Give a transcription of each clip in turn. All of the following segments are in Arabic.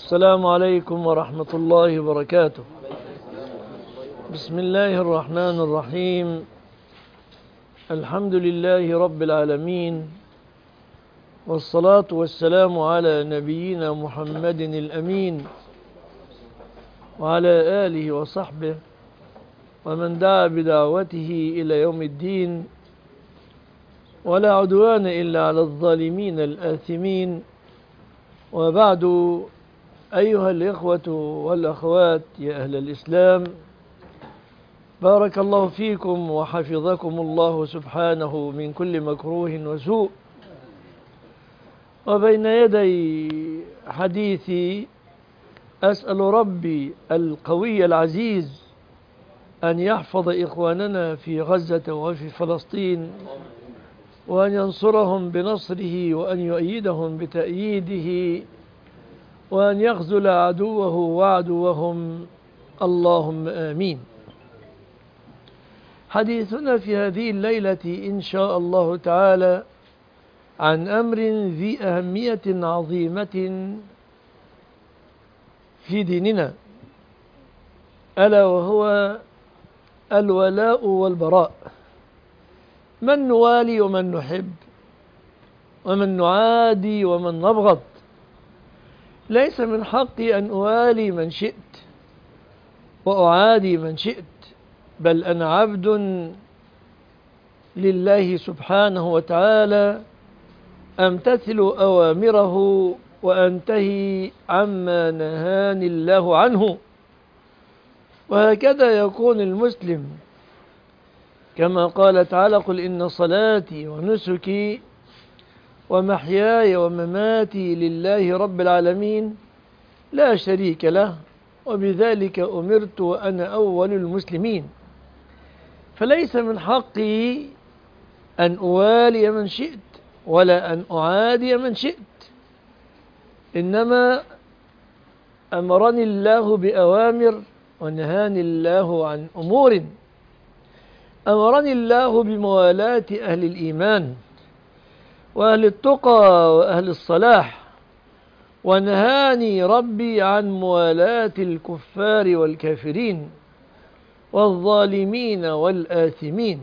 السلام عليكم ورحمة الله وبركاته. بسم الله الرحمن الرحيم. الحمد لله رب العالمين، والصلاة والسلام على نبينا محمد الأمين وعلى آله وصحبه ومن دعا بدعوته إلى يوم الدين، ولا عدوان إلا على الظالمين الآثمين. وبعد، أيها الإخوة والأخوات يا أهل الإسلام، بارك الله فيكم وحفظكم الله سبحانه من كل مكروه وسوء. وبين يدي حديثي أسأل ربي القوي العزيز أن يحفظ إخواننا في غزة وفي فلسطين، وأن ينصرهم بنصره، وأن يؤيدهم بتأييده، وأن يخذل عدوه وعدوهم، اللهم آمين. حديثنا في هذه الليلة إن شاء الله تعالى عن أمر ذي أهمية عظيمة في ديننا، ألا وهو الولاء والبراء. من نوالي ومن نحب، ومن نعادي ومن نبغض. ليس من حقي أن أوالي من شئت وأعادي من شئت، بل أنا عبد لله سبحانه وتعالى، أمتثل أوامره وأنتهي عما نهاني الله عنه. وهكذا يكون المسلم، كما قال تعالى: قل إن صلاتي ونسكي ومحياي ومماتي لله رب العالمين لا شريك له، وبذلك أمرت وأنا أول المسلمين. فليس من حقي أن أوالي من شئت ولا أن أعادي من شئت، إنما أمرني الله بأوامر ونهاني الله عن أمور. أمرني الله بموالاة أهل الإيمان وأهل التقى وأهل الصلاح، ونهاني ربي عن موالاة الكفار والكافرين والظالمين والآثمين.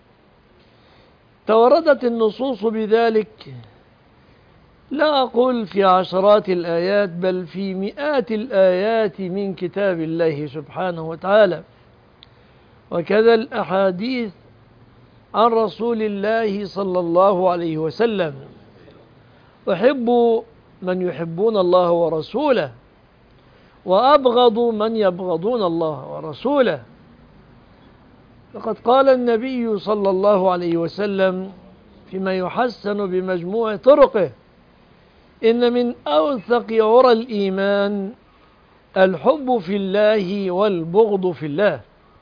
توردت النصوص بذلك، لا أقول في عشرات الآيات، بل في مئات الآيات من كتاب الله سبحانه وتعالى، وكذا الأحاديث عن رسول الله صلى الله عليه وسلم. أحب من يحبون الله ورسوله، وأبغض من يبغضون الله ورسوله. لقد قال النبي صلى الله عليه وسلم فيما يحسن بمجموع طرقه: إن من أوثق عرى الإيمان الحب في الله والبغض في الله.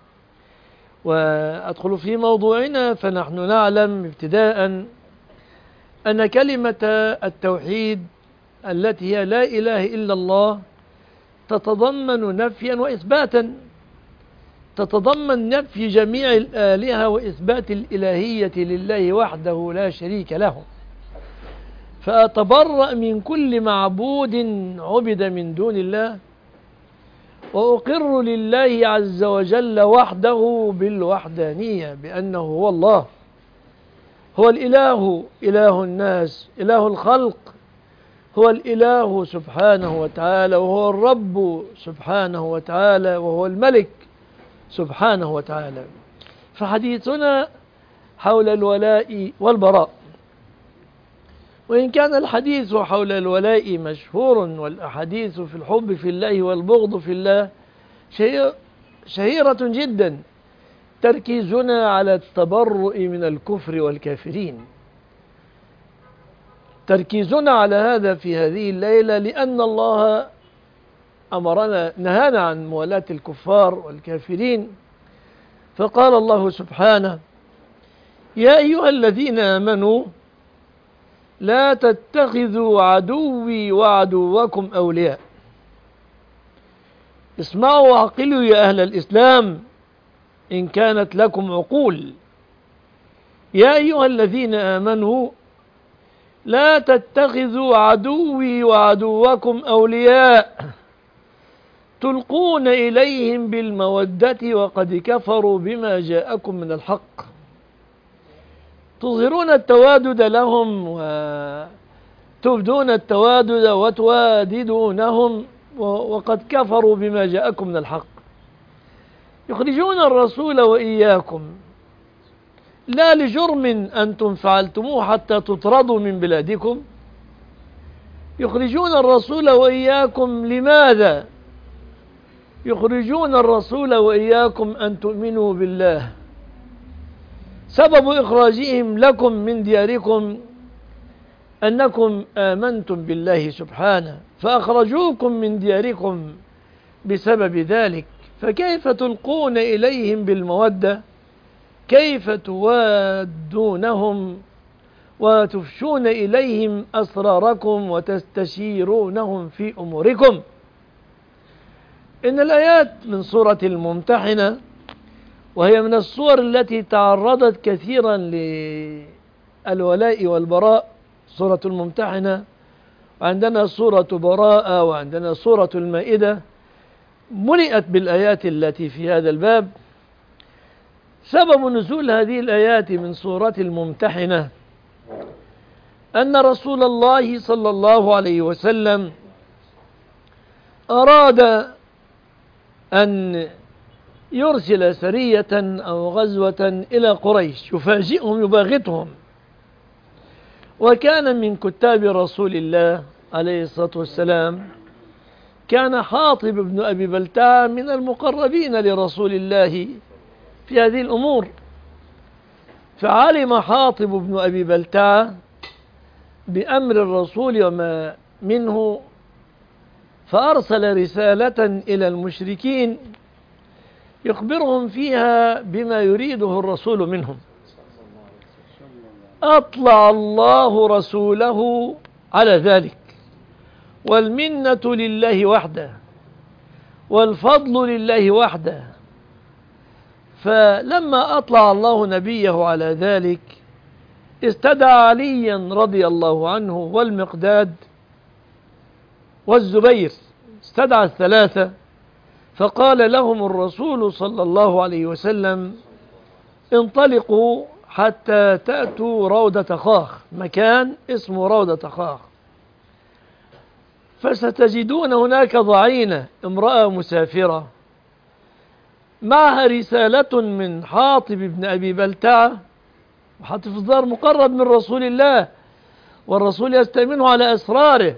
وأدخل في موضوعنا، فنحن نعلم ابتداء أن كلمة التوحيد التي هي لا إله إلا الله تتضمن نفيا وإثباتا، تتضمن نفي جميع الآلهة وإثبات الإلهية لله وحده لا شريك له. فأتبرأ من كل معبود عبد من دون الله، وأقر لله عز وجل وحده بالوحدانية، بأنه هو الله، هو الإله، إله الناس، إله الخلق، هو الإله سبحانه وتعالى، وهو الرب سبحانه وتعالى، وهو الملك سبحانه وتعالى. فحديثنا حول الولاء والبراء. وإن كان الحديث حول الولاء مشهور، والأحاديث في الحب في الله والبغض في الله شهيرة جدا، تركيزنا على التبرؤ من الكفر والكافرين. تركيزنا على هذا في هذه الليلة لأن الله نهانا عن موالاة الكفار والكافرين. فقال الله سبحانه: يا أيها الذين آمنوا لا تتخذوا عدوي وعدوكم أولياء. اسمعوا وعقلوا يا أهل الإسلام إن كانت لكم عقول. يا أيها الذين آمنوا لا تتخذوا عدوي وعدوكم أولياء تلقون إليهم بالمودة وقد كفروا بما جاءكم من الحق. تظهرون التوادد لهم وتبدون التوادد وتواددونهم وقد كفروا بما جاءكم من الحق. يخرجون الرسول وإياكم لا لجرم أنتم فعلتموه حتى تطردوا من بلادكم. يخرجون الرسول وإياكم لماذا؟ يخرجون الرسول وإياكم أن تؤمنوا بالله. سبب إخراجهم لكم من دياركم أنكم آمنتم بالله سبحانه فأخرجوكم من دياركم بسبب ذلك. فكيف تلقون إليهم بالمودة؟ كيف توادونهم وتفشون إليهم أسراركم وتستشيرونهم في أموركم؟ إن الآيات من سورة الممتحنة، وهي من السور التي تعرضت كثيرا للولاء والبراء، سورة الممتحنة، وعندنا سورة براءة، وعندنا سورة المائدة، ملئت بالآيات التي في هذا الباب. سبب نزول هذه الآيات من سورة الممتحنة أن رسول الله صلى الله عليه وسلم أراد أن يرسل سرية أو غزوة إلى قريش يفاجئهم يباغتهم. وكان من كتاب رسول الله عليه الصلاة والسلام كان حاطب بن أبي بلتعة من المقربين لرسول الله في هذه الأمور. فعلم حاطب بن أبي بلتعة بأمر الرسول وما منه، فأرسل رسالة إلى المشركين يخبرهم فيها بما يريده الرسول منهم. أطلع الله رسوله على ذلك، والمنة لله وحده، والفضل لله وحده. فلما أطلع الله نبيه على ذلك استدعى عليا رضي الله عنه والمقداد والزبير، استدعى الثلاثة، فقال لهم الرسول صلى الله عليه وسلم: انطلقوا حتى تأتوا روضة خاخ، مكان اسمه روضة خاخ، فستجدون هناك ضعينة، امرأة مسافرة، معها رسالة من حاطب بن أبي بلتعة. وحاطب في الظاهر مقرب من رسول الله، والرسول يستأمنه على أسراره.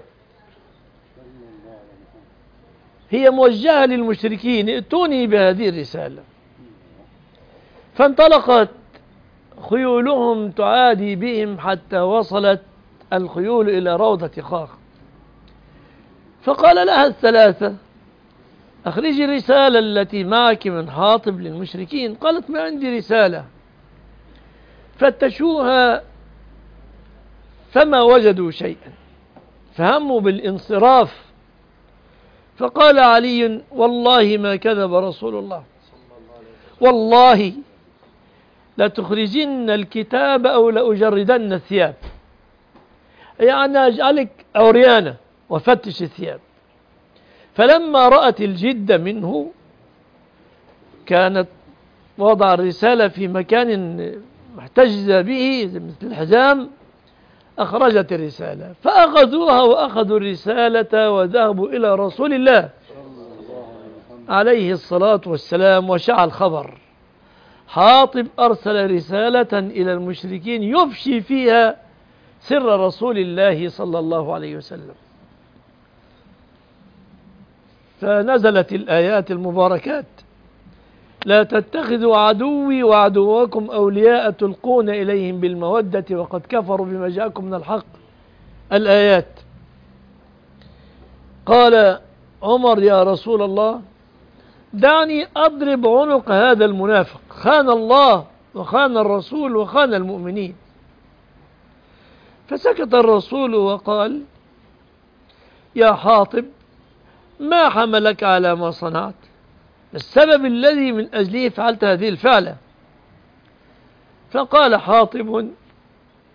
هي موجهة للمشركين: ائتوني بهذه الرسالة. فانطلقت خيولهم تعادي بهم حتى وصلت الخيول إلى روضة خاخ. فقال لها الثلاثة: أخرجي الرسالة التي معك من حاطب للمشركين. قالت: ما عندي رسالة. فتشوها فما وجدوا شيئا، فهموا بالانصراف. فقال علي: والله ما كذب رسول الله، والله لتخرجن الكتاب أو لأجردن الثياب، يعني أجعلك عريانة وفتش الثياب. فلما رأت الجد منه كانت وضع الرسالة في مكان محتجزة به مثل الحزام، أخرجت الرسالة، فأخذوها وأخذوا الرسالة وذهبوا إلى رسول الله عليه الصلاة والسلام وشاع الخبر. حاطب أرسل رسالة إلى المشركين يفشي فيها سر رسول الله صلى الله عليه وسلم. فنزلت الآيات المباركات: لا تتخذوا عدوي وعدوكم أولياء تلقون إليهم بالمودة وقد كفروا بما جاءكم من الحق. الآيات. قال عمر: يا رسول الله، دعني أضرب عنق هذا المنافق، خان الله وخان الرسول وخان المؤمنين. فسكت الرسول وقال: يا حاطب، ما حملك على ما صنعت؟ السبب الذي من أجله فعلت هذه الفعلة؟ فقال حاطب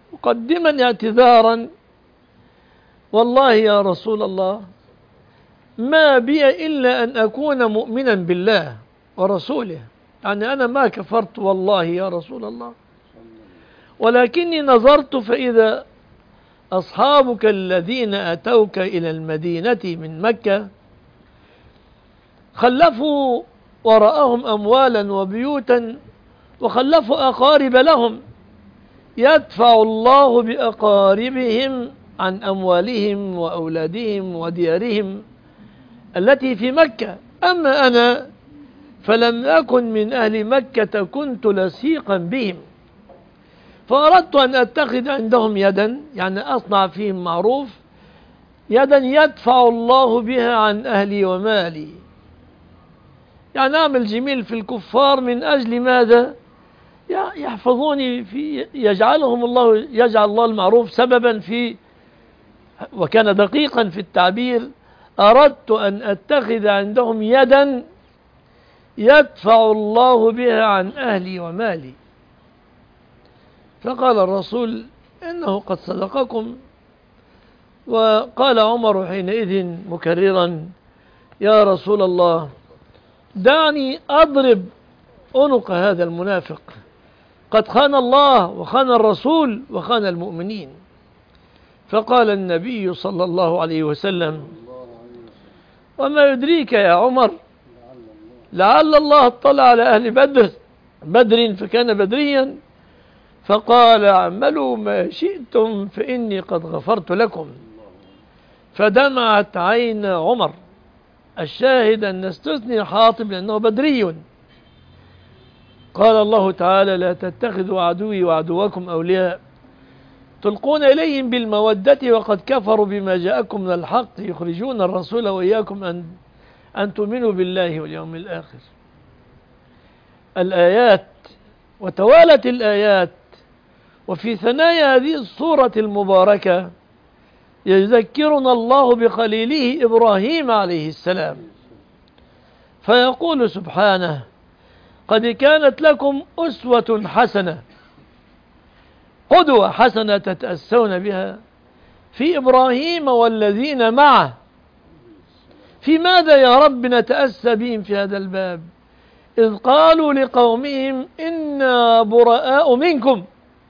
مقدما اعتذارا: والله يا رسول الله ما بي إلا أن أكون مؤمنا بالله ورسوله، يعني أنا ما كفرت والله يا رسول الله، ولكني نظرت فإذا أصحابك الذين أتوك إلى المدينة من مكة خلفوا وراءهم أموالا وبيوتا وخلفوا أقارب لهم، يدفع الله بأقاربهم عن أموالهم وأولادهم وديارهم التي في مكة، أما أنا فلم أكن من أهل مكة، كنت لصيقا بهم، فأردت أن أتخذ عندهم يدا، يعني أصنع فيهم معروف، يدا يدفع الله بها عن أهلي ومالي، يعني أعمل جميل في الكفار من أجل ماذا؟ يحفظوني في يجعل الله المعروف سببا في، وكان دقيقا في التعبير، أردت أن أتخذ عندهم يدا يدفع الله بها عن أهلي ومالي. فقال الرسول إنه قد صدقكم. وقال عمر حينئذ مكررا: يا رسول الله دعني أضرب عنق هذا المنافق، قد خان الله وخان الرسول وخان المؤمنين. فقال النبي صلى الله عليه وسلم: وما يدريك يا عمر، لعل الله اطلع على أهل بدر فكان بدريا، فقال: اعملوا ما شئتم فإني قد غفرت لكم. فدمعت عين عمر. الشاهد أن نستثني حاطب لأنه بدري. قال الله تعالى: لا تتخذوا عدوي وعدوكم أولياء تلقون إليهم بالمودة وقد كفروا بما جاءكم من الحق يخرجون الرسول وإياكم أن تؤمنوا بالله واليوم الآخر. الآيات وتوالت الآيات، وفي ثنايا هذه الصورة المباركة يذكرنا الله بخليله إبراهيم عليه السلام، فيقول سبحانه: قد كانت لكم أسوة حسنة، قدوة حسنة تتأسون بها في إبراهيم والذين معه. في ماذا يا رب نتأسى بهم في هذا الباب؟ إذ قالوا لقومهم إنا براء منكم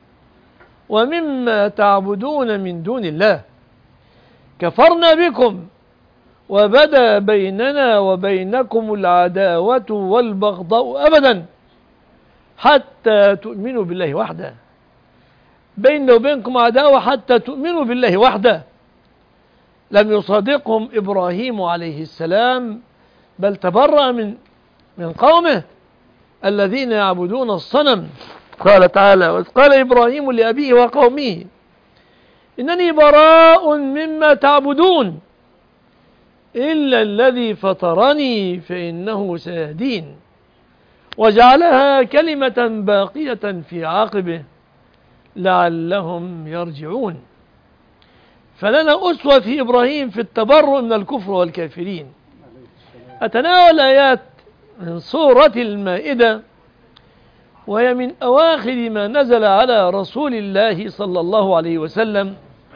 ومما تعبدون من دون الله كفرنا بكم وبدا بيننا وبينكم العداوة والبغضاء أبدا حتى تؤمنوا بالله وحده. بيننا وبينكم عداوة حتى تؤمنوا بالله وحده. لم يصادقهم إبراهيم عليه السلام، بل تبرأ من قومه الذين يعبدون الصنم. قال تعالى: وإذ قال إبراهيم لأبيه وقومه إنني براء مما تعبدون إلا الذي فطرني فإنه سيهدين، وجعلها كلمة باقية في عقبه لعلهم يرجعون. فلنا أسوة في إبراهيم في التبرؤ من الكفر والكافرين. أتناول آيات من سورة المائدة، وهي من أواخر ما نزل على رسول الله صلى الله عليه وسلم.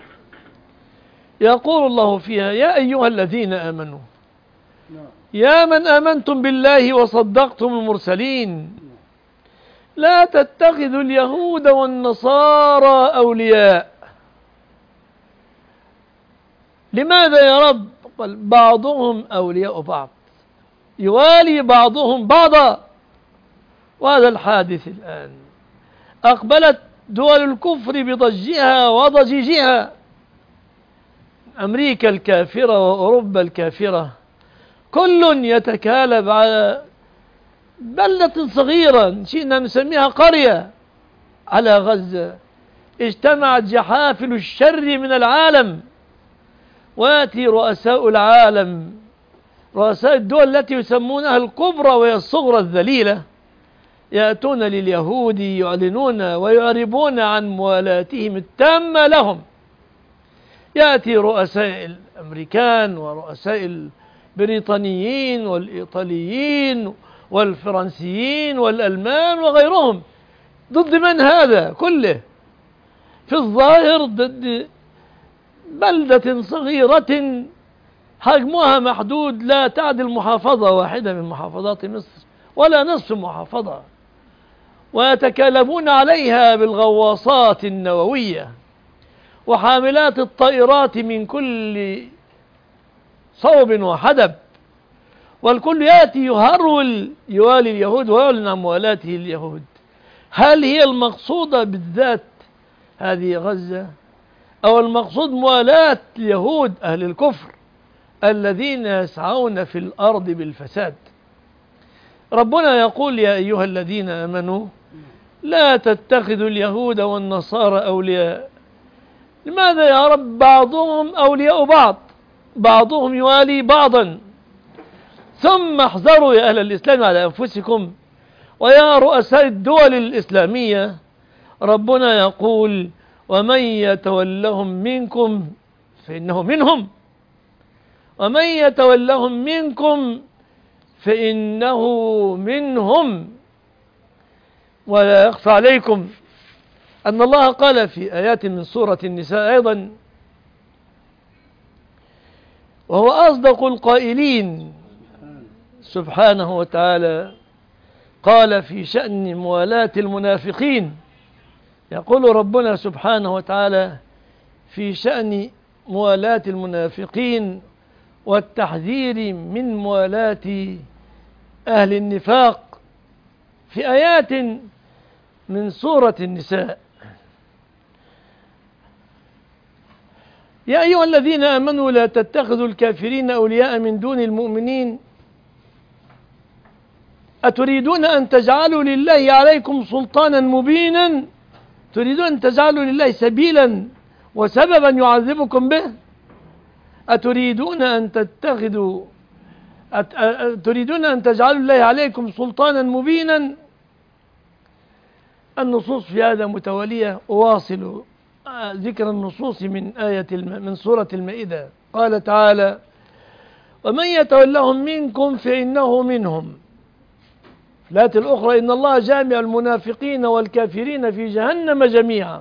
يقول الله فيها: يا أيها الذين آمنوا، يا من آمنتم بالله وصدقتم المرسلين، لا تتخذوا اليهود والنصارى أولياء. لماذا يا رب؟ قال: بعضهم أولياء بعض، يوالي بعضهم بعضا. وهذا الحادث الآن. أقبلت دول الكفر بضجها وضجيجها، أمريكا الكافرة وأوروبا الكافرة، كل يتكالب على بلدة صغيرة شئنا نسميها قرية على غزة. اجتمعت جحافل الشر من العالم، ويأتي رؤساء العالم، رؤساء الدول التي يسمونها الكبرى وهي الصغرى الذليلة، يأتون لليهود يعلنون ويعربون عن موالاتهم التامة لهم. يأتي رؤساء الأمريكان ورؤساء البريطانيين والإيطاليين والفرنسيين والألمان وغيرهم. ضد من هذا كله؟ في الظاهر ضد بلدة صغيرة حجمها محدود، لا تعدل محافظة واحدة من محافظات مصر ولا نصف محافظة، ويتكالبون عليها بالغواصات النووية وحاملات الطائرات من كل صوب وحدب، والكل يأتي يهرول يوالي اليهود ويعلن عن موالاته اليهود. هل هي المقصودة بالذات هذه غزة، أو المقصود موالاة اليهود أهل الكفر الذين يسعون في الأرض بالفساد؟ ربنا يقول: يا أيها الذين آمنوا لا تتخذوا اليهود والنصارى أولياء. لماذا يا رب؟ بعضهم أولياء بعض، بعضهم يوالي بعضا. ثم احذروا يا أهل الإسلام على أنفسكم ويا رؤساء الدول الإسلامية. ربنا يقول: ومن يتولهم منكم فإنه منهم، ومن يتولهم منكم فإنه منهم. ولا يخفى عليكم أن الله قال في آيات من سورة النساء أيضا، وهو أصدق القائلين سبحانه وتعالى، قال في شأن موالاة المنافقين، يقول ربنا سبحانه وتعالى في شأن موالاة المنافقين والتحذير من موالاة أهل النفاق في آيات من سورة النساء: يا أيها الذين آمنوا لا تتخذوا الكافرين أولياء من دون المؤمنين أتريدون أن تجعلوا لله عليكم سلطانا مبينا؟ تريدون أن تجعلوا لله سبيلا وسببا يعذبكم به؟ أتريدون أن تتخذوا تريدون أن تجعلوا لله عليكم سلطانا مبينا؟ النصوص في هذا متوالية. أواصل ذكر النصوص من سورة المائدة. قال تعالى: ومن يتولهم منكم فإنه منهم. في الآية الأخرى: إن الله جامع المنافقين والكافرين في جهنم جميعا.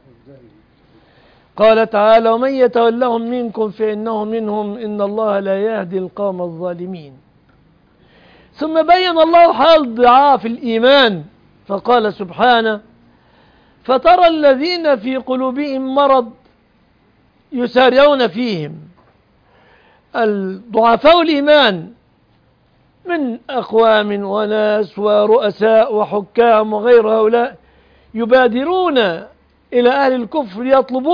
قال تعالى: ومن يتولهم منكم فإنه منهم إن الله لا يهدي القوم الظالمين. ثم بين الله حال ضعاف الإيمان فقال سبحانه: فترى الذين في قلوبهم مرض يسارعون فيهم. الضعفاء الإيمان من أقوام وناس ورؤساء وحكام وغير هؤلاء يبادرون إلى أهل الكفر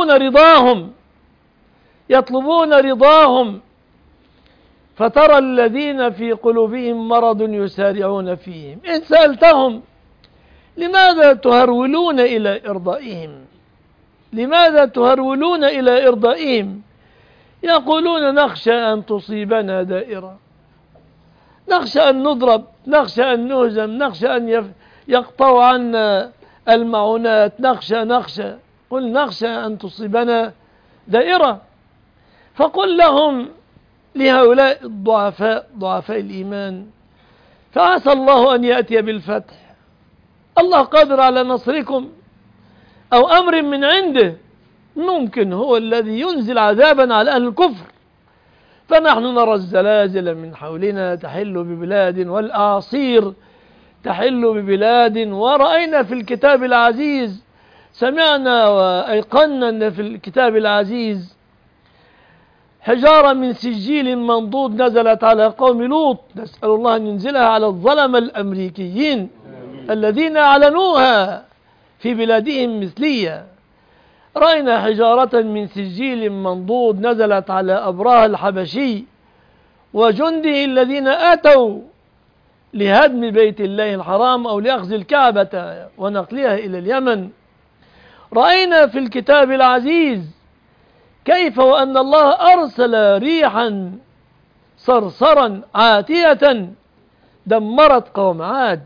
يطلبون رضاهم. فترى الذين في قلوبهم مرض يسارعون فيهم. إن سألتهم: لماذا تهرولون إلى إرضائهم؟ لماذا تهرولون إلى إرضائهم؟ يقولون: نخشى أن تصيبنا دائرة، نخشى أن نضرب، نخشى أن نهزم، نخشى أن يقطعوا عنا المعونات، نخشى. قل: نخشى أن تصيبنا دائرة. فقل لهم لهؤلاء ضعفاء الإيمان: فعسى الله أن يأتي بالفتح، الله قادر على نصركم، أو أمر من عنده، ممكن هو الذي ينزل عذابا على أهل الكفر. فنحن نرى الزلازل من حولنا تحل ببلاد والأعاصير تحل ببلاد، ورأينا في الكتاب العزيز، سمعنا وأيقنا أن في الكتاب العزيز حجارة من سجيل منضود نزلت على قوم لوط، نسأل الله أن ينزلها على الظلمة الأمريكيين الذين أعلنوها في بلادهم مثلية. رأينا حجارة من سجيل منضود نزلت على أبراه الحبشي وجنده الذين أتوا لهدم بيت الله الحرام أو لأخذ الكعبة ونقلها إلى اليمن. رأينا في الكتاب العزيز كيف وأن الله أرسل ريحا صرصرا عاتية دمرت قوم عاد.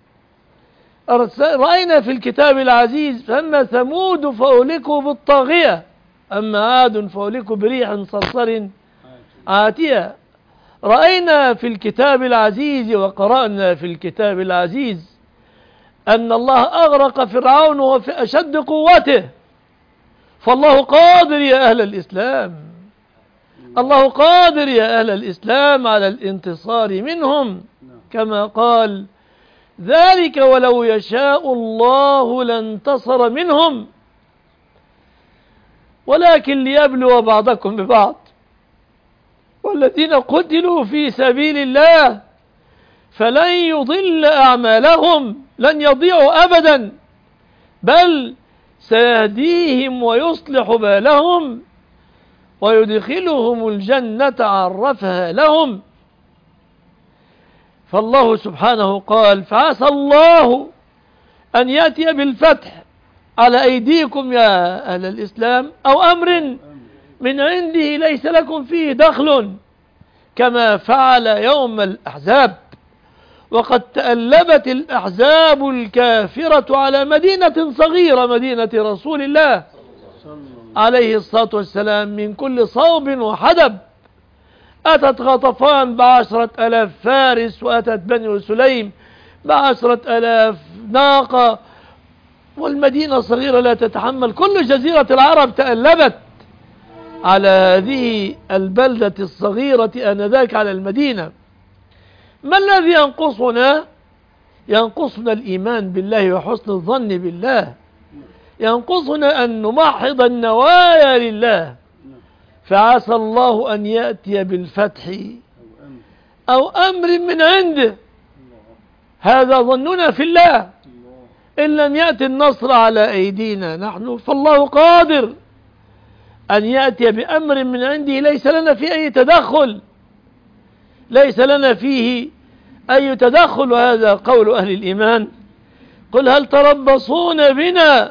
رأينا في الكتاب العزيز: فأما ثمود فأهلكوا بالطاغية، أما عاد فأهلكوا بريح صرصر عاتية. رأينا في الكتاب العزيز وقرأنا في الكتاب العزيز أن الله أغرق فرعون وفي أشد قوته. فالله قادر يا أهل الإسلام، الله قادر يا أهل الإسلام على الانتصار منهم، كما قال: ذلك ولو يشاء الله لانتصر منهم ولكن ليبلو بعضكم ببعض، والذين قتلوا في سبيل الله فلن يضل أعمالهم، لن يضيعوا أبدا، بل سيهديهم ويصلح بالهم ويدخلهم الجنة عرفها لهم. فالله سبحانه قال: فعسى الله أن يأتي بالفتح على أيديكم يا أهل الإسلام، أو أمر من عنده ليس لكم فيه دخل، كما فعل يوم الأحزاب. وقد تألبت الأحزاب الكافرة على مدينة صغيرة، مدينة رسول الله عليه الصلاة والسلام، من كل صوب وحدب. أتت غطفان ب10,000 فارس، وأتت بني سليم ب10,000 ناقة، والمدينة صغيرة لا تتحمل. كل جزيرة العرب تألبت على هذه البلدة الصغيرة آنذاك، على المدينة. ما الذي ينقصنا؟ ينقصنا الإيمان بالله وحسن الظن بالله، ينقصنا أن نمحض النوايا لله. فعسى الله أن يأتي بالفتح أو أمر من عنده، هذا ظننا في الله. إن لم يأتي النصر على أيدينا نحن، فالله قادر أن يأتي بأمر من عنده ليس لنا فيه أي تدخل، ليس لنا فيه أي تدخل. وهذا قول أهل الإيمان: قل هل تربصون بنا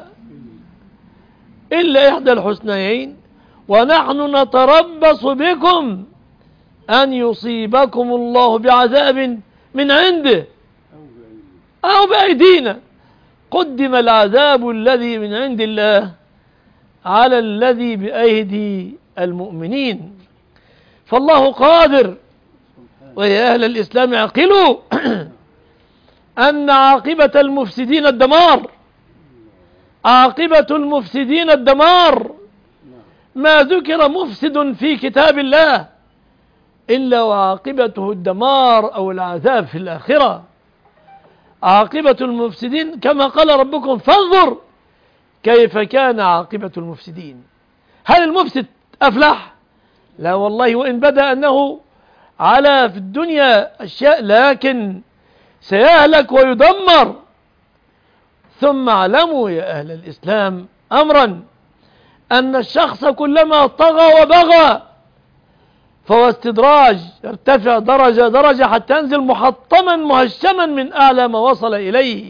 إلا إحدى الحسنيين ونحن نتربص بكم أن يصيبكم الله بعذاب من عنده أو بأيدينا. قدم العذاب الذي من عند الله على الذي بأيدي المؤمنين. فالله قادر. ويا أهل الإسلام اعقلوا أن عاقبة المفسدين الدمار، عاقبة المفسدين الدمار. ما ذكر مفسد في كتاب الله إلا وعاقبته الدمار أو العذاب في الآخرة. عاقبة المفسدين كما قال ربكم: فانظر كيف كان عاقبة المفسدين. هل المفسد أفلح؟ لا والله، وإن بدأ أنه على في الدنيا أشياء، لكن سيهلك ويدمر. ثم اعلموا يا أهل الإسلام أمرا، أن الشخص كلما طغى وبغى فهو استدراج، يرتفع درجة درجة حتى ينزل محطما مهشما من أعلى ما وصل إليه.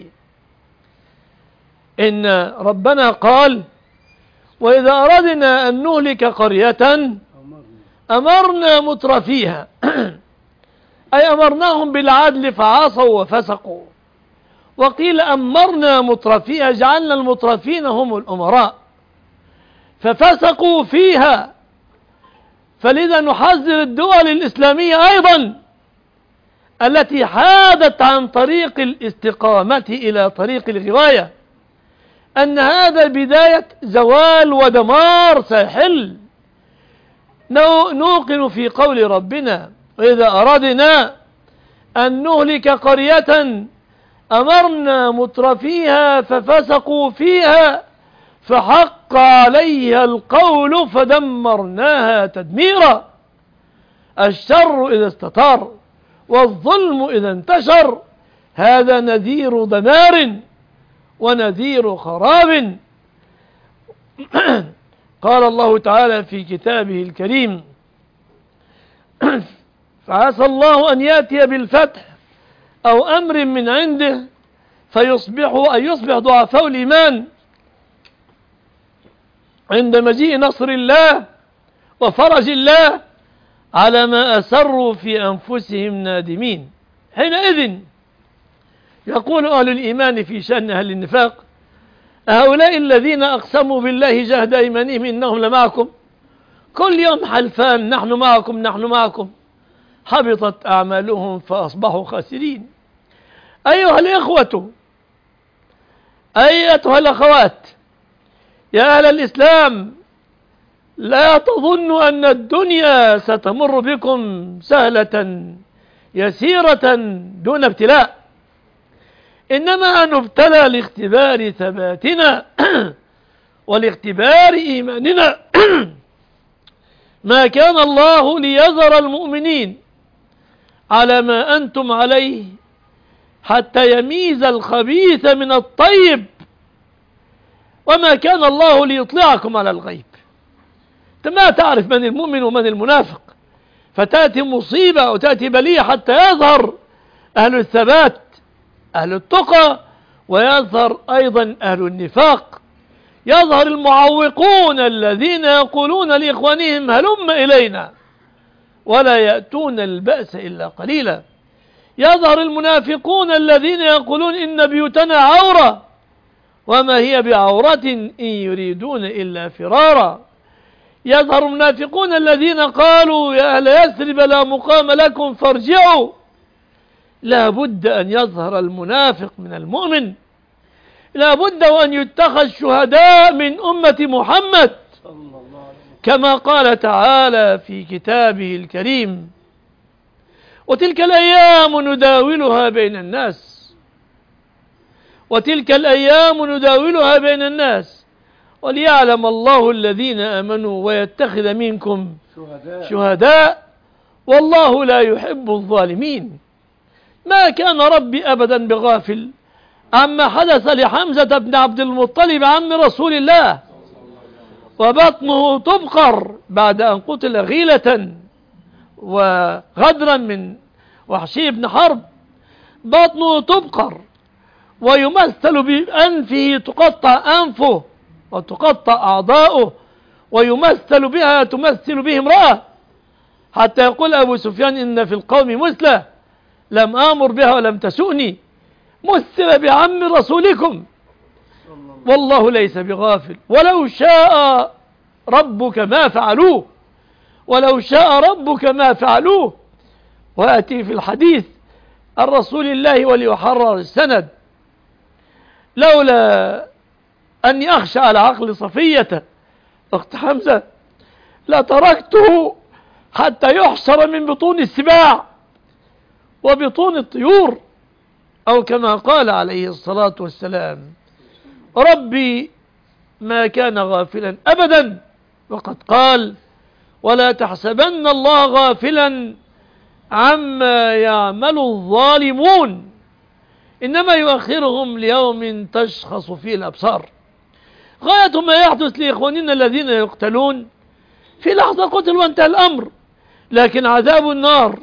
إن ربنا قال: وإذا أردنا أن نهلك قرية أمرنا مترفيها أي أمرناهم بالعدل فعصوا وفسقوا. وقيل أمرنا مترفيها، جعلنا المترفين هم الأمراء ففسقوا فيها. فلذا نحذر الدول الإسلامية أيضا التي حادت عن طريق الاستقامة إلى طريق الغواية، أن هذا بداية زوال ودمار سيحل. نوقن في قول ربنا: وإذا أردنا أن نهلك قرية أمرنا مترفيها ففسقوا فيها فحق عليها القول فدمرناها تدميرا. الشر إذا استطار والظلم إذا انتشر، هذا نذير دمار ونذير خراب. قال الله تعالى في كتابه الكريم: فعسى الله أن يأتي بالفتح أو أمر من عنده فيصبحوا، أن يصبح ضعفاء الإيمان عند مجيء نصر الله وفرج الله على ما أسروا في أنفسهم نادمين. حينئذ يقول أهل الإيمان في شأن أهل النفاق: هؤلاء الذين أقسموا بالله جهد أيمانهم إنهم لمعكم، كل يوم حلفان نحن معكم نحن معكم، حبطت أعمالهم فأصبحوا خاسرين. أيها الإخوة، أيتها الأخوات، يا أهل الإسلام، لا تظنوا أن الدنيا ستمر بكم سهلة يسيرة دون ابتلاء، إنما نبتلى لاختبار ثباتنا ولاختبار إيماننا. ما كان الله ليذر المؤمنين على ما أنتم عليه حتى يميز الخبيث من الطيب، وما كان الله ليطلعكم على الغيب. أنت ما تعرف من المؤمن ومن المنافق، فتأتي مصيبة أو تأتي بلية حتى يظهر أهل الثبات أهل التقى، ويظهر أيضا أهل النفاق. يظهر المعوقون الذين يقولون لإخوانهم هلم إلينا ولا يأتون البأس إلا قليلا. يظهر المنافقون الذين يقولون إن بيوتنا عورة وما هي بعورة إن يريدون إلا فرارا. يظهر المنافقون الذين قالوا يا أهل يثرب لا مقام لكم فارجعوا. لا بد أن يظهر المنافق من المؤمن، لا بد وأن يتخذ شهداء من أمة محمد، كما قال تعالى في كتابه الكريم: وتلك الأيام نداولها بين الناس، وتلك الأيام نداولها بين الناس وليعلم الله الذين آمنوا ويتخذ منكم شهداء والله لا يحب الظالمين. ما كان ربي أبدا بغافل عما حدث لحمزة بن عبد المطلب عم رسول الله، وبطنه تبقر بعد أن قتل غيلة وغدرا من وحشي بن حرب. بطنه تبقر ويمثل بأنفه، تقطع أنفه وتقطع أعضاؤه، ويمثل بها تمثل به امرأة، حتى يقول أبو سفيان إن في القوم مثلة لم آمر بها ولم تسؤني، مثل بعم رسولكم والله ليس بغافل. ولو شاء ربك ما فعلوه، ولو شاء ربك ما فعلوه. وأتي في الحديث عن رسول الله وليحرر السند: لولا أني أخشى على عقل صفية أخت حمزة لتركته حتى يحشر من بطون السباع وبطون الطيور، أو كما قال عليه الصلاة والسلام: ربي ما كان غافلا أبدا، وقد قال: ولا تحسبن الله غافلا عما يعمل الظالمون إنما يؤخرهم ليوم تشخص فيه الأبصار. غاية ما يحدث لإخواننا الذين يقتلون في لحظة قتل وانتهى الأمر، لكن عذاب النار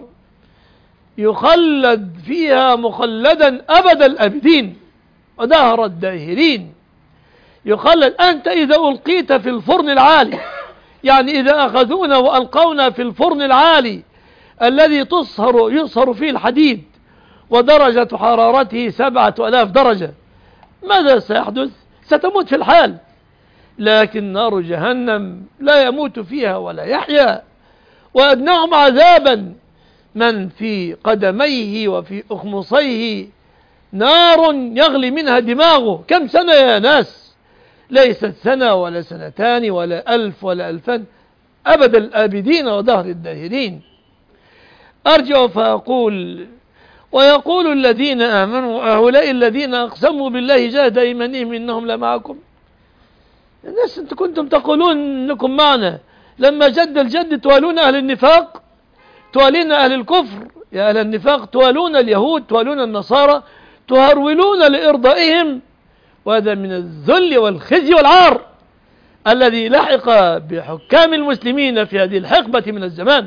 يخلد فيها مخلدا أبد الأبدين ودهر الداهرين. يخلد. أنت إذا ألقيت في الفرن العالي، يعني إذا أخذونا وألقونا في الفرن العالي الذي يصهر فيه الحديد ودرجة حرارته 7000 درجة، ماذا سيحدث؟ ستموت في الحال. لكن نار جهنم لا يموت فيها ولا يحيا. وأدناهم عذابا من في قدميه وفي أخمصيه نار يغلي منها دماغه. كم سنة يا ناس؟ ليست سنة ولا سنتان ولا 1000 ولا 2000، أبد الآبدين ودهر الداهرين. أرجع فأقول: ويقول الذين آمنوا هؤلاء الذين أقسموا بالله جهد أيمانهم إنهم لمعكم. الناس أنتم كنتم تقولون إنكم معنا، لما جد الجد توالون أهل النفاق، توالين أهل الكفر. يا أهل النفاق توالون اليهود، توالون النصارى، تهرولون لإرضائهم. وهذا من الذل والخزي والعار الذي لحق بحكام المسلمين في هذه الحقبة من الزمان،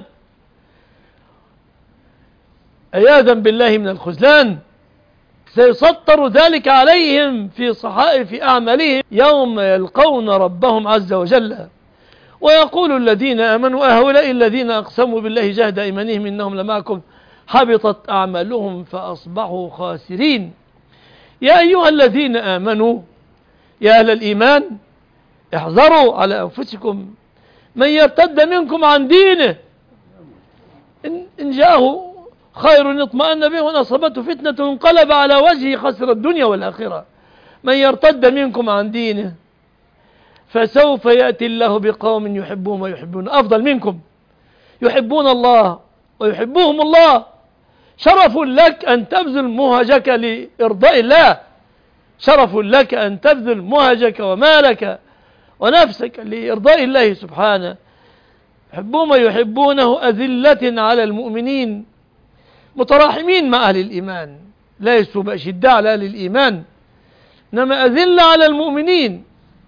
عياذا بالله من الخذلان. سيسطر ذلك عليهم في صحائف أعمالهم يوم يلقون ربهم عز وجل. ويقول الذين آمنوا هؤلاء الذين أقسموا بالله جهد أيمانهم إنهم لمعكم حبطت أعمالهم فأصبحوا خاسرين. يا أيها الذين آمنوا، يا أهل الإيمان، احذروا على أنفسكم من يرتد منكم عن دينه إن جاءه خير اطمأن به وإن أصابته فتنة انقلب على وجهه خسر الدنيا والآخرة. من يرتد منكم عن دينه فسوف يأتي الله بقوم يحبهم ويحبون أفضل منكم، يحبون الله ويحبهم الله. شرف لك أن تبذل مهجك لإرضاء الله، شرف لك أن تبذل مهجك ومالك ونفسك لإرضاء الله سبحانه. يحبهم ويحبونه أذلة على المؤمنين متراحمين مع أهل الإيمان، ليسوا بأشداء على أهل الإيمان، إنما أذلة على المؤمنين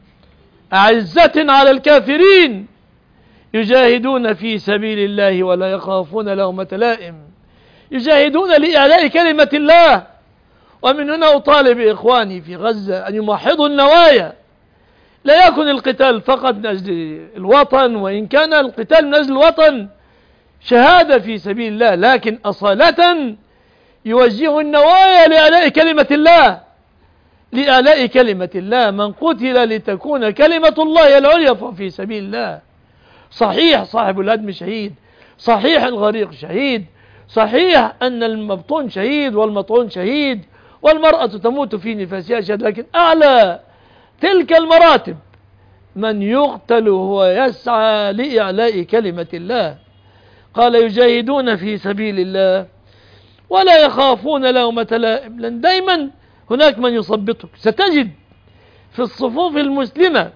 أعزة على الكافرين، يجاهدون في سبيل الله ولا يخافون لومة لائم، يجاهدون لإعلاء كلمة الله. ومن هنا أطالب إخواني في غزة أن يمحضوا النوايا، لا يكن القتال فقط من أجل الوطن، وإن كان القتال من أجل الوطن شهادة في سبيل الله، لكن أصالة يوجه النوايا لإعلاء كلمة الله، لإعلاء كلمة الله. من قتل لتكون كلمة الله العليا فهو في سبيل الله. صحيح صاحب الهدم شهيد، صحيح الغريق شهيد، صحيح أن المبطون شهيد والمطعون شهيد والمرأة تموت في نفاسها شهيد، لكن أعلى تلك المراتب من يقتل هو يسعى لإعلاء كلمة الله. قال يجاهدون في سبيل الله ولا يخافون لومة لائم، لأن دايما هناك من يصبتك. ستجد في الصفوف المسلمة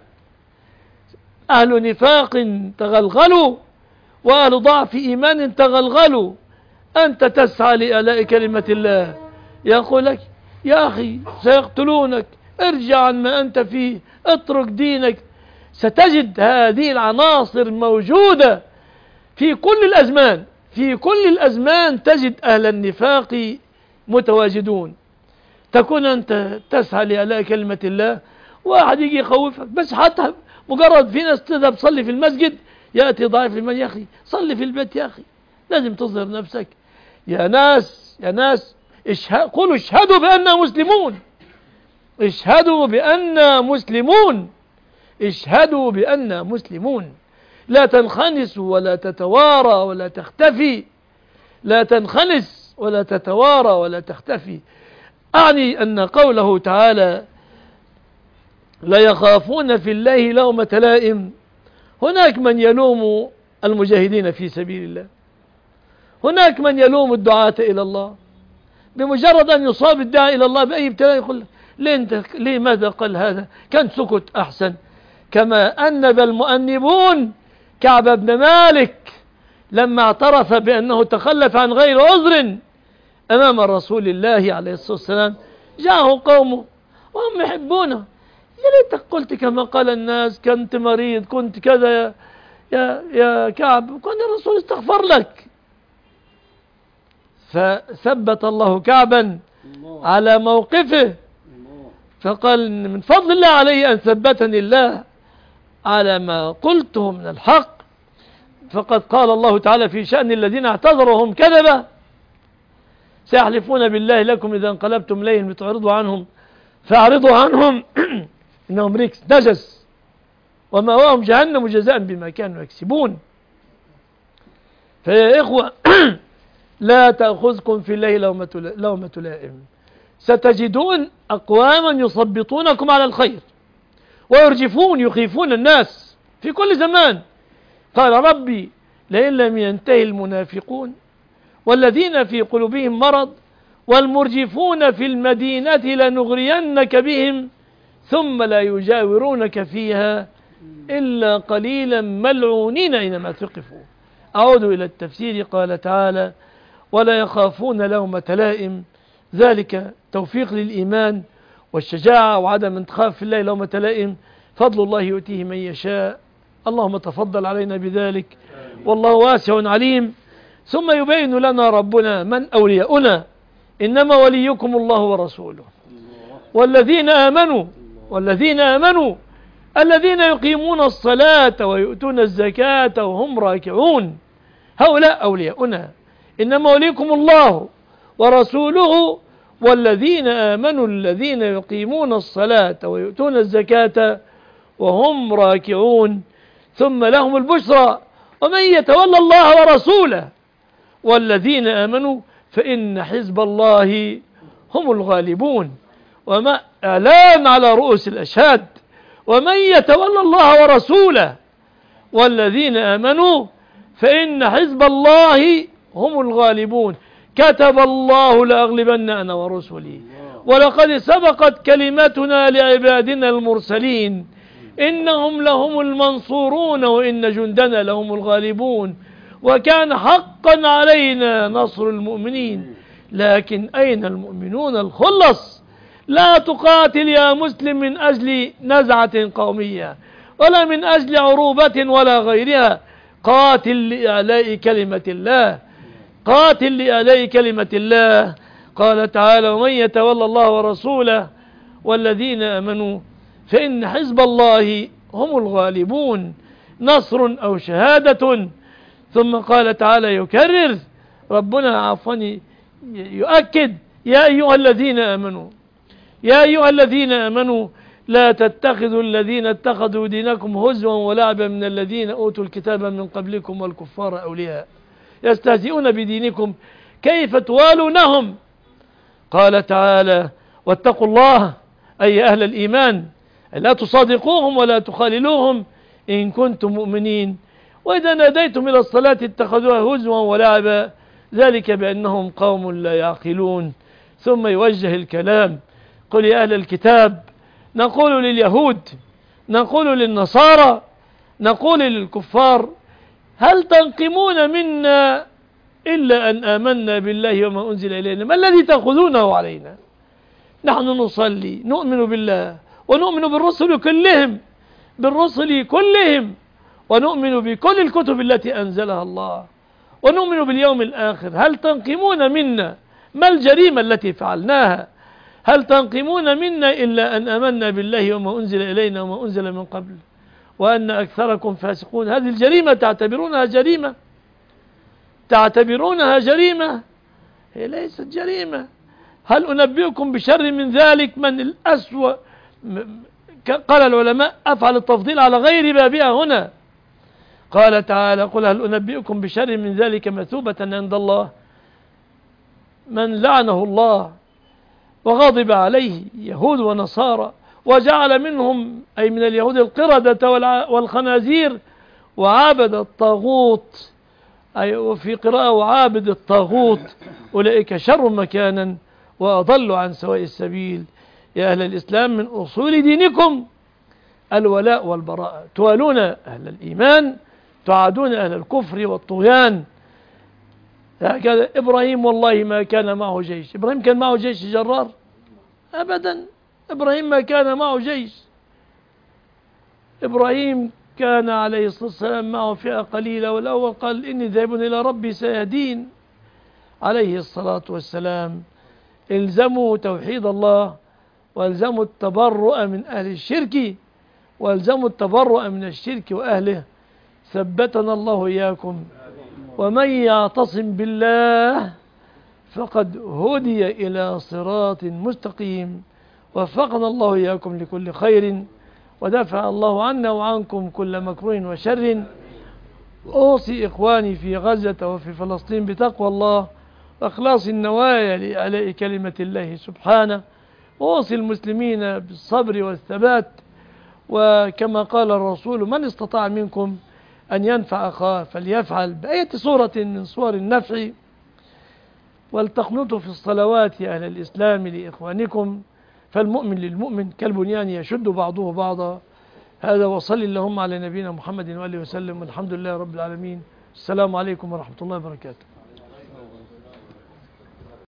أهل نفاق تغلغلوا وأهل ضعف إيمان تغلغلوا. أنت تسعى لإعلاء كلمة الله، يقول لك يا أخي سيقتلونك، ارجع عن ما أنت فيه، اترك دينك. ستجد هذه العناصر موجودة في كل الأزمان، في كل الأزمان تجد أهل النفاق متواجدون. تكون أنت تسعى لإعلاء كلمة الله، واحد يجي يخوفك، بس حتى مجرد في ناس تذهب تصلي في المسجد يأتي ضعيف المال، يا أخي صلي في البيت، يا أخي لازم تظهر نفسك. يا ناس يا ناس قولوا اشهدوا بأننا مسلمون، اشهدوا بأننا مسلمون، اشهدوا بأننا مسلمون. لا تنخنسوا ولا تتوارى ولا تختفي، لا تنخنس ولا تتوارى ولا تختفي. أعني أن قوله تعالى لا يخافون في الله لومة لائم، هناك من يلوم المجاهدين في سبيل الله، هناك من يلوم الدعاة إلى الله. بمجرد أن يصاب الداعي إلى الله بأي ابتلاء يقول ليه ماذا قال هذا، كان سكت أحسن. كما أنب المؤنبون كعب بن مالك لما اعترف بأنه تخلف عن غير عذر أمام رسول الله عليه الصلاة والسلام، جاءه قومه وهم يحبونه، يا ليتك قلت كما قال الناس، كنت مريض، كنت كذا يا كعب، كان الرسول استغفر لك. فثبت الله كعبا على موقفه، فقال من فضل الله علي أن ثبتني الله على ما قلته من الحق. فقد قال الله تعالى في شأن الذين اعتذروا هم كذبة، سيحلفون بالله لكم إذا انقلبتم إليهم لتعرضوا عنهم فأعرضوا عنهم إنهم ريكس نجس ومأواهم جهنم جزاء بما كانوا يكسبون. فيا إخوة لا تأخذكم في الله لومة لائم. ستجدون أقواما يصبطونكم على الخير ويرجفون يخيفون الناس في كل زمان. قال ربي لئن لم ينتهي المنافقون والذين في قلوبهم مرض والمرجفون في المدينة لنغرينك بهم ثم لا يجاورونك فيها إلا قليلا ملعونين أينما ثقفوا. أعود إلى التفسير. قال تعالى ولا يخافون لومة لائم، ذلك توفيق للإيمان والشجاعة وعدم انتخاف في الله لومة لائم، فضل الله يؤتيه من يشاء. اللهم تفضل علينا بذلك، والله واسع عليم. ثم يبين لنا ربنا من أولياؤنا، إنما وليكم الله ورسوله والذين آمنوا الذين يقيمون الصلاة ويؤتون الزكاة وهم راكعون، هؤلاء أولياؤنا. إنما وليكم الله ورسوله والذين آمنوا الذين يقيمون الصلاة ويؤتون الزكاة وهم راكعون. ثم لهم البشرى ومن يتولى الله ورسوله والذين آمنوا فإن حزب الله هم الغالبون. وما إعلان على رؤوس الأشهاد ومن يتولى الله ورسوله والذين آمنوا فإن حزب الله هم الغالبون كتب الله لأغلبن أنا ورسلي ولقد سبقت كلمتنا لعبادنا المرسلين إنهم لهم المنصورون وإن جندنا لهم الغالبون وكان حقا علينا نصر المؤمنين لكن أين المؤمنون الخلص لا تقاتل يا مسلم من أجل نزعة قومية ولا من أجل عروبة ولا غيرها قاتل لإعلاء كلمة الله قاتل لإعلاء كلمة الله قال تعالى ومن يتولى الله ورسوله والذين آمنوا فإن حزب الله هم الغالبون نصر أو شهادة ثم قال تعالى يكرر ربنا عفوا يؤكد يا أيها الذين آمنوا يا أيها الذين آمنوا لا تتخذوا الذين اتخذوا دينكم هزوا ولعبا من الذين أوتوا الكتاب من قبلكم والكفار أولياء يستهزئون بدينكم كيف توالونهم قال تعالى واتقوا الله أي أهل الإيمان لا تصادقوهم ولا تخاللوهم إن كنتم مؤمنين وإذا ناديتم إلى الصلاة اتخذوها هزوا ولعبا ذلك بأنهم قوم لا يعقلون ثم يوجه الكلام قل يا أهل الكتاب نقول لليهود نقول للنصارى نقول للكفار هل تنقمون منا إلا أن آمنا بالله وما أنزل إلينا ما الذي تأخذونه علينا نحن نصلي نؤمن بالله ونؤمن بالرسل كلهم ونؤمن بكل الكتب التي أنزلها الله ونؤمن باليوم الآخر هل تنقمون منا ما الجريمة التي فعلناها هل تنقمون منا إلا أن آمنا بالله وما أنزل إلينا وما أنزل من قبل وأن أكثركم فاسقون هذه الجريمة تعتبرونها جريمة هي ليست جريمة هل أنبئكم بشر من ذلك من الأسوأ قال العلماء أفعل التفضيل على غير بابها هنا قال تعالى قل هل أنبئكم بشر من ذلك مثوبة عند الله من لعنه الله وغضب عليه يهود ونصارى وجعل منهم أي من اليهود القردة والخنازير وعابد الطاغوت أي وفي قراءة وعابد الطاغوت أولئك شر مكانا وأضل عن سواء السبيل يا أهل الإسلام من أصول دينكم الولاء والبراء توالون أهل الإيمان تعادون أهل الكفر والطغيان هكذا إبراهيم والله ما كان معه جيش إبراهيم كان معه جيش جرار أبدا إبراهيم ما كان معه جيش إبراهيم كان عليه الصلاة والسلام معه فئة قليلة والأول قال إني ذاهب إلى ربي سيهدين عليه الصلاة والسلام الزموا توحيد الله والزموا التبرؤ من أهل الشرك والزموا التبرؤ من الشرك وأهله ثبتنا الله إياكم ومن يعتصم بالله فقد هدي إلى صراط مستقيم وفقنا الله إياكم لكل خير ودفع الله عنا وعنكم كل مكروه وشر أوصي إخواني في غزة وفي فلسطين بتقوى الله وإخلاص النوايا لإعلاء كلمة الله سبحانه وأوصي المسلمين بالصبر والثبات وكما قال الرسول من استطاع منكم أن ينفع أخاه فليفعل بأية صورة من صور النفع ولتقنطوا في الصلوات يا أهل الإسلام لإخوانكم فالمؤمن للمؤمن كالبنيان يشد بعضه بعضا هذا وصلي اللهم على نبينا محمد وآله وسلم والحمد لله رب العالمين السلام عليكم ورحمة الله وبركاته